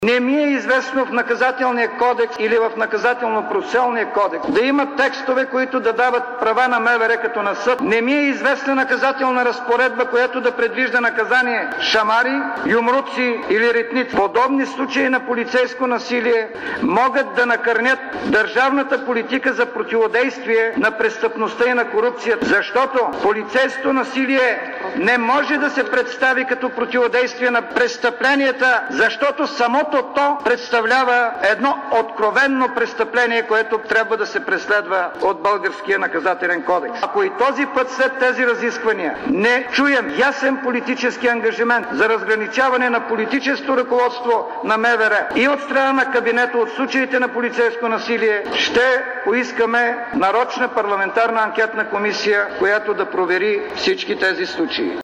Не ми е известно в наказателния кодекс или в наказателно-процесуалния кодекс да има текстове, които да дават права на МВР като на съд. Не ми е известна наказателна разпоредба, която да предвижда наказание шамари, юмруци или ретници. Подобни случаи на полицейско насилие могат да накърнят държавната политика за противодействие на престъпността и на корупцията, защото полицейското насилие не може да се представи като противодействие на престъпленията, защото самото то представлява едно откровенно престъпление, което трябва да се преследва от българския наказателен кодекс. Ако и този път след тези разисквания не чуем ясен политически ангажимент за разграничаване на политическото ръководство на МВР и от страна на кабинета от случаите на полицейско насилие, ще поискаме нарочна парламентарна анкетна комисия, която да провери всички тези случаи.